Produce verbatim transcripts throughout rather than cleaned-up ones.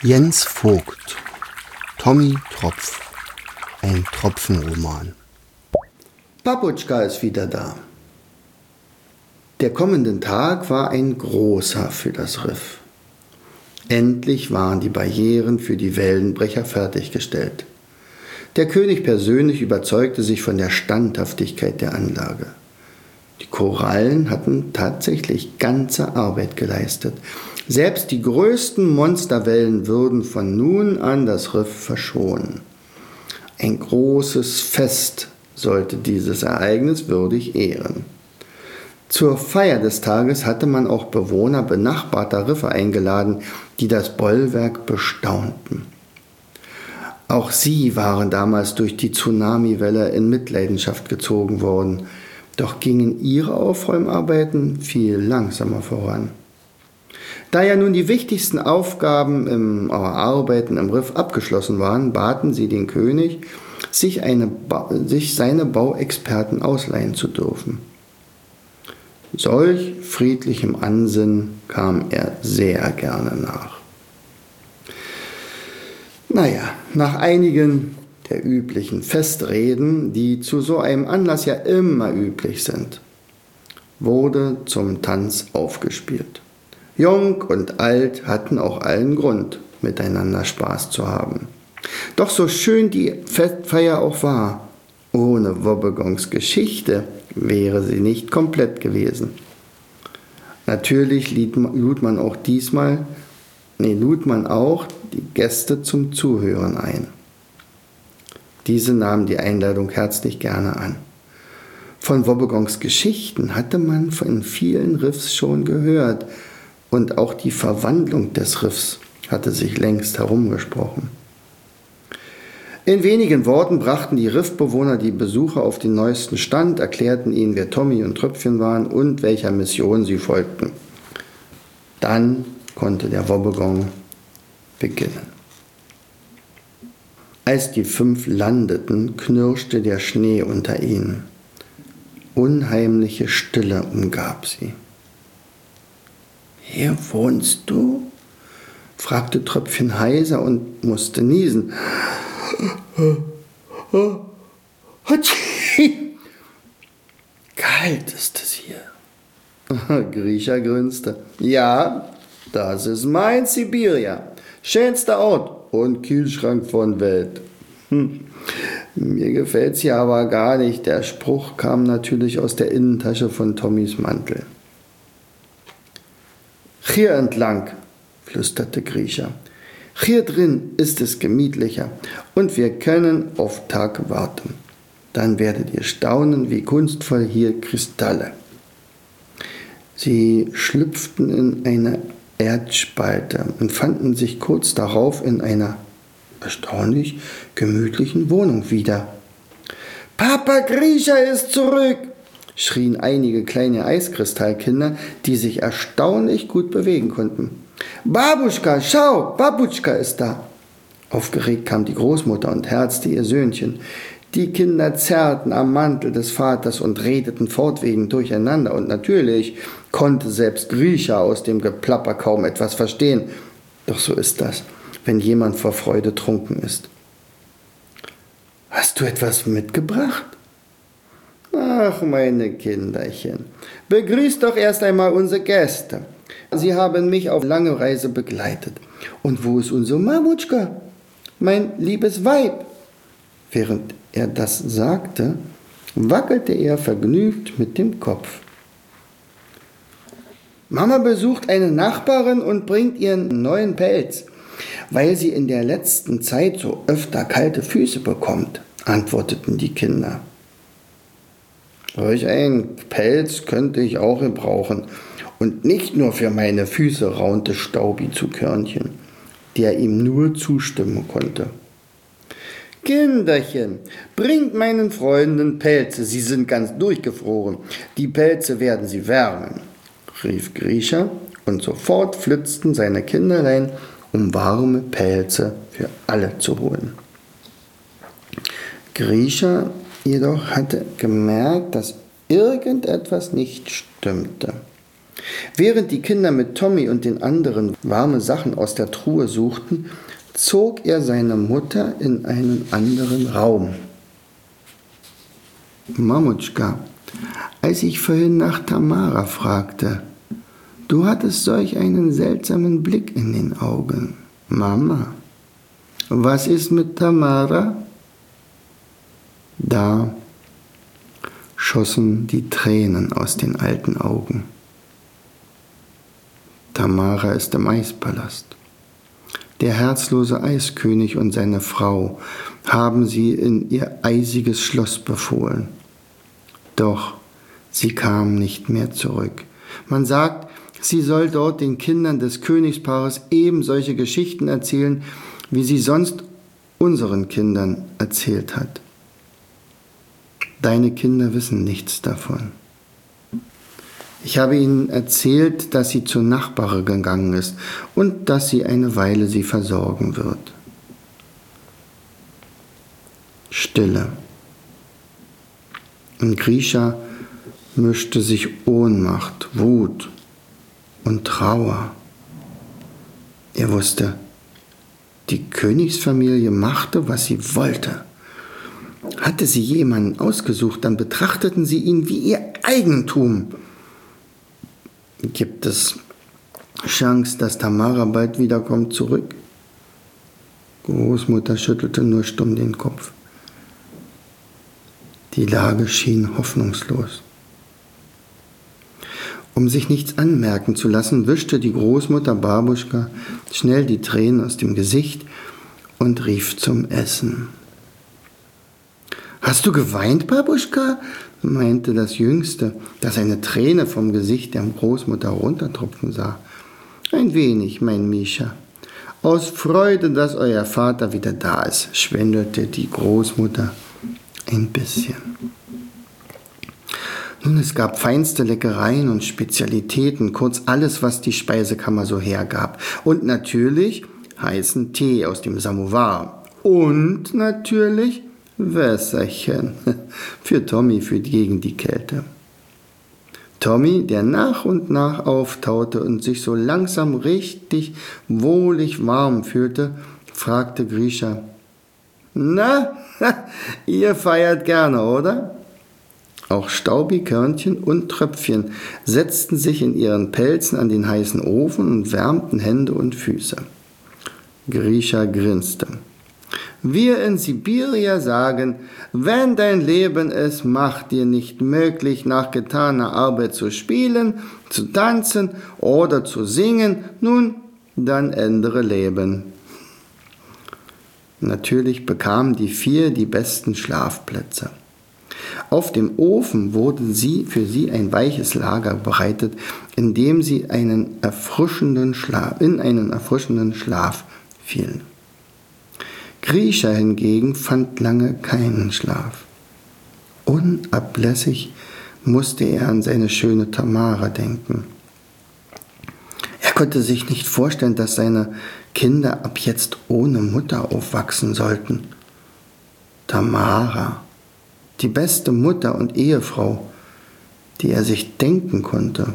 Jens Vogt, Tommy Tropf, ein Tropfenroman. Babutschka ist wieder da. Der kommende Tag war ein großer für das Riff. Endlich waren die Barrieren für die Wellenbrecher fertiggestellt. Der König persönlich überzeugte sich von der Standhaftigkeit der Anlage. Die Korallen hatten tatsächlich ganze Arbeit geleistet. Selbst die größten Monsterwellen würden von nun an das Riff verschonen. Ein großes Fest sollte dieses Ereignis würdig ehren. Zur Feier des Tages hatte man auch Bewohner benachbarter Riffe eingeladen, die das Bollwerk bestaunten. Auch sie waren damals durch die Tsunamiwelle in Mitleidenschaft gezogen worden, doch gingen ihre Aufräumarbeiten viel langsamer voran. Da ja nun die wichtigsten Aufgaben im Arbeiten im Riff abgeschlossen waren, baten sie den König, sich, eine ba- sich seine Bauexperten ausleihen zu dürfen. Solch friedlichem Ansinnen kam er sehr gerne nach. Naja, nach einigen der üblichen Festreden, die zu so einem Anlass ja immer üblich sind, wurde zum Tanz aufgespielt. Jung und alt hatten auch allen Grund, miteinander Spaß zu haben. Doch so schön die Festfeier auch war, ohne Wobbegons Geschichte wäre sie nicht komplett gewesen. Natürlich lud man auch diesmal, nee, lud man auch die Gäste zum Zuhören ein. Diese nahmen die Einladung herzlich gerne an. Von Wobbegons Geschichten hatte man in vielen Riffs schon gehört und auch die Verwandlung des Riffs hatte sich längst herumgesprochen. In wenigen Worten brachten die Riffbewohner die Besucher auf den neuesten Stand, erklärten ihnen, wer Tommy und Tröpfchen waren und welcher Mission sie folgten. Dann konnte der Wobbegong beginnen. Als die fünf landeten, knirschte der Schnee unter ihnen. Unheimliche Stille umgab sie. »Hier wohnst du?« fragte Tröpfchen heiser und musste niesen. »Kalt ist es hier.« Grisha grinste. »Ja, das ist mein Sibiria. Schönster Ort und Kühlschrank von Welt. Hm. Mir gefällt's hier aber gar nicht.« Der Spruch kam natürlich aus der Innentasche von Tommys Mantel. »Hier entlang«, flüsterte Grisha. »Hier drin ist es gemütlicher und wir können auf Tag warten. Dann werdet ihr staunen, wie kunstvoll hier Kristalle.« Sie schlüpften in eine Erdspalte und fanden sich kurz darauf in einer erstaunlich gemütlichen Wohnung wieder. »Papa Grisha ist zurück!« schrien einige kleine Eiskristallkinder, die sich erstaunlich gut bewegen konnten. »Babutschka, schau, Babutschka ist da!« Aufgeregt kam die Großmutter und herzte ihr Söhnchen. Die Kinder zerrten am Mantel des Vaters und redeten fortwährend durcheinander, und natürlich konnte selbst Grisha aus dem Geplapper kaum etwas verstehen. Doch so ist das, wenn jemand vor Freude trunken ist. »Hast du etwas mitgebracht?« »Ach, meine Kinderchen, begrüßt doch erst einmal unsere Gäste. Sie haben mich auf lange Reise begleitet. Und wo ist unsere Babutschka, mein liebes Weib?« Während er das sagte, wackelte er vergnügt mit dem Kopf. »Mama besucht eine Nachbarin und bringt ihren neuen Pelz, weil sie in der letzten Zeit so öfter kalte Füße bekommt«, antworteten die Kinder. »Solch einen Pelz könnte ich auch gebrauchen. Und nicht nur für meine Füße«, raunte Staubi zu Körnchen, der ihm nur zustimmen konnte. »Kinderchen, bringt meinen Freunden Pelze, sie sind ganz durchgefroren. Die Pelze werden sie wärmen«, rief Grisha, und sofort flitzten seine Kinderlein, um warme Pelze für alle zu holen. Grisha jedoch hatte gemerkt, dass irgendetwas nicht stimmte. Während die Kinder mit Tommy und den anderen warme Sachen aus der Truhe suchten, zog er seine Mutter in einen anderen Raum. Mamutschka, als ich vorhin nach Tamara fragte, du hattest solch einen seltsamen Blick in den Augen. Mama, was ist mit Tamara? Da schossen die Tränen aus den alten Augen. Tamara ist im Eispalast. Der herzlose Eiskönig und seine Frau haben sie in ihr eisiges Schloss befohlen. Doch sie kam nicht mehr zurück. Man sagt, sie soll dort den Kindern des Königspaares eben solche Geschichten erzählen, wie sie sonst unseren Kindern erzählt hat. Deine Kinder wissen nichts davon. Ich habe ihnen erzählt, dass sie zur Nachbarin gegangen ist und dass sie eine Weile sie versorgen wird. Stille. In Grisha mischte sich Ohnmacht, Wut und Trauer. Er wusste, die Königsfamilie machte, was sie wollte. Hatte sie jemanden ausgesucht, dann betrachteten sie ihn wie ihr Eigentum. Gibt es Chance, dass Tamara bald wiederkommt zurück? Großmutter schüttelte nur stumm den Kopf. Die Lage schien hoffnungslos. Um sich nichts anmerken zu lassen, wischte die Großmutter Babuschka schnell die Tränen aus dem Gesicht und rief zum Essen. »Hast du geweint, Babuschka?« meinte das Jüngste, das eine Träne vom Gesicht der Großmutter runtertropfen sah. »Ein wenig, mein Mischa. Aus Freude, dass euer Vater wieder da ist«, schwändelte die Großmutter ein bisschen. Nun, es gab feinste Leckereien und Spezialitäten, kurz alles, was die Speisekammer so hergab. Und natürlich heißen Tee aus dem Samovar. Und natürlich Wässerchen für Tommy für gegen die Kälte. Tommy, der nach und nach auftaute und sich so langsam richtig wohlig warm fühlte, fragte Grisha, »Na, ihr feiert gerne, oder?« Auch Staubi, Körnchen und Tröpfchen setzten sich in ihren Pelzen an den heißen Ofen und wärmten Hände und Füße. Grisha grinste. Wir in Sibirien sagen, wenn dein Leben es macht dir nicht möglich, nach getaner Arbeit zu spielen, zu tanzen oder zu singen, nun, dann ändere Leben. Natürlich bekamen die vier die besten Schlafplätze. Auf dem Ofen wurde sie, für sie ein weiches Lager bereitet, in dem sie einen erfrischenden Schlaf, in einen erfrischenden Schlaf fielen. Grisha hingegen fand lange keinen Schlaf. Unablässig musste er an seine schöne Tamara denken. Er konnte sich nicht vorstellen, dass seine Kinder ab jetzt ohne Mutter aufwachsen sollten. Tamara, die beste Mutter und Ehefrau, die er sich denken konnte.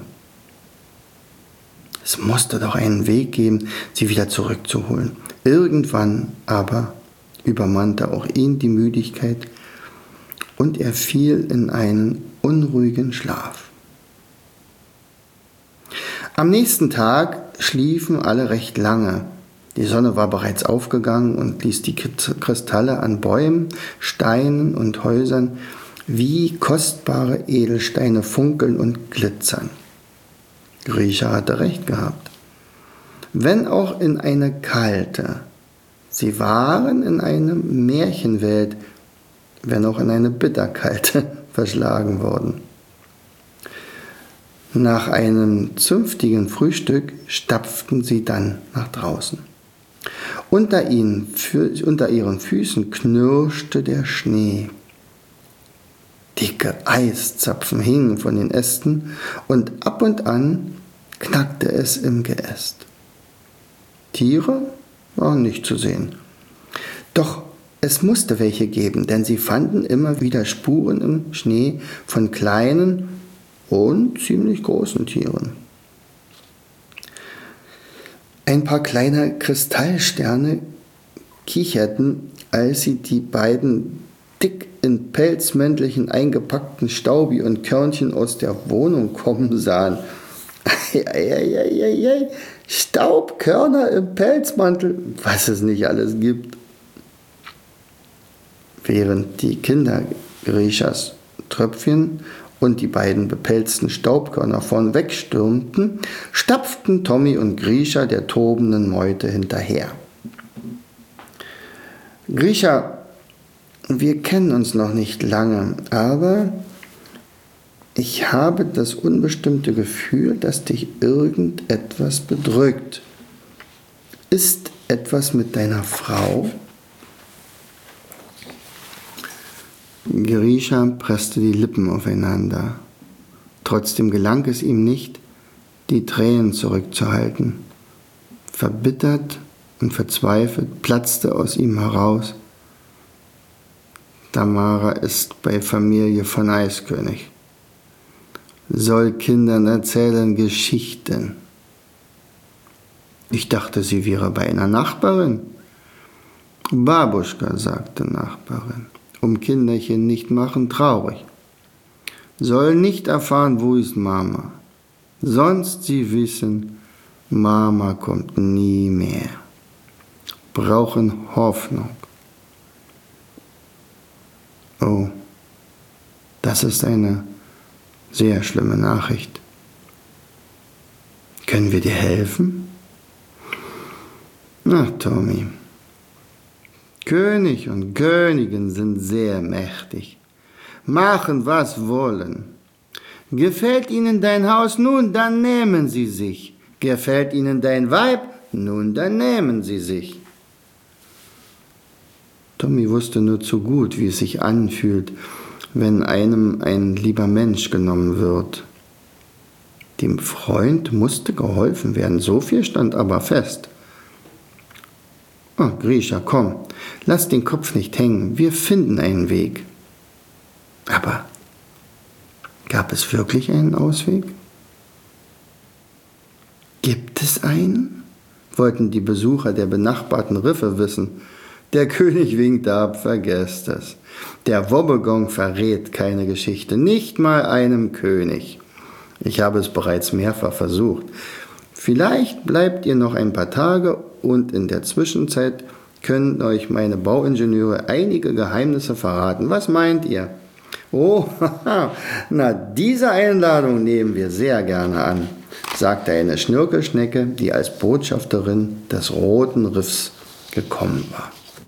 Es musste doch einen Weg geben, sie wieder zurückzuholen. Irgendwann aber übermannte auch ihn die Müdigkeit und er fiel in einen unruhigen Schlaf. Am nächsten Tag schliefen alle recht lange. Die Sonne war bereits aufgegangen und ließ die Kristalle an Bäumen, Steinen und Häusern wie kostbare Edelsteine funkeln und glitzern. Grisha hatte recht gehabt. Wenn auch in eine kalte, sie waren in eine Märchenwelt, wenn auch in eine bitterkalte, verschlagen worden. Nach einem zünftigen Frühstück stapften sie dann nach draußen. Unter ihnen, unter ihren Füßen knirschte der Schnee. Dicke Eiszapfen hingen von den Ästen und ab und an knackte es im Geäst. Tiere waren nicht zu sehen. Doch es musste welche geben, denn sie fanden immer wieder Spuren im Schnee von kleinen und ziemlich großen Tieren. Ein paar kleine Kristallsterne kicherten, als sie die beiden dick in Pelzmäntelchen eingepackten Staubi und Körnchen aus der Wohnung kommen sahen. Eieieiei, Staubkörner im Pelzmantel, was es nicht alles gibt. Während die Kinder Grishas Tröpfchen und die beiden bepelzten Staubkörner vorn wegstürmten, stapften Tommy und Grisha der tobenden Meute hinterher. Grisha, wir kennen uns noch nicht lange, aber ich habe das unbestimmte Gefühl, dass dich irgendetwas bedrückt. Ist etwas mit deiner Frau? Grisha presste die Lippen aufeinander. Trotzdem gelang es ihm nicht, die Tränen zurückzuhalten. Verbittert und verzweifelt platzte aus ihm heraus: Tamara ist bei Familie von Eiskönig. Soll Kindern erzählen Geschichten. Ich dachte, sie wäre bei einer Nachbarin. Babuschka, sagte Nachbarin, um Kinderchen nicht machen traurig. Soll nicht erfahren, wo ist Mama. Sonst sie wissen, Mama kommt nie mehr. Brauchen Hoffnung. Oh, das ist eine sehr schlimme Nachricht. Können wir dir helfen? Na, Tommy, König und Königin sind sehr mächtig, machen was wollen. Gefällt ihnen dein Haus, nun, dann nehmen sie sich. Gefällt ihnen dein Weib, nun, dann nehmen sie sich. Tommy wusste nur zu gut, wie es sich anfühlt, wenn einem ein lieber Mensch genommen wird. Dem Freund musste geholfen werden, so viel stand aber fest. Oh, Grisha, komm, lass den Kopf nicht hängen, wir finden einen Weg. Aber gab es wirklich einen Ausweg? Gibt es einen? Wollten die Besucher der benachbarten Riffe wissen. Der König winkte ab, vergesst es. Der Wobbegong verrät keine Geschichte, nicht mal einem König. Ich habe es bereits mehrfach versucht. Vielleicht bleibt ihr noch ein paar Tage und in der Zwischenzeit können euch meine Bauingenieure einige Geheimnisse verraten. Was meint ihr? Oh, na, diese Einladung nehmen wir sehr gerne an, sagte eine Schnirkelschnecke, die als Botschafterin des Roten Riffs gekommen war.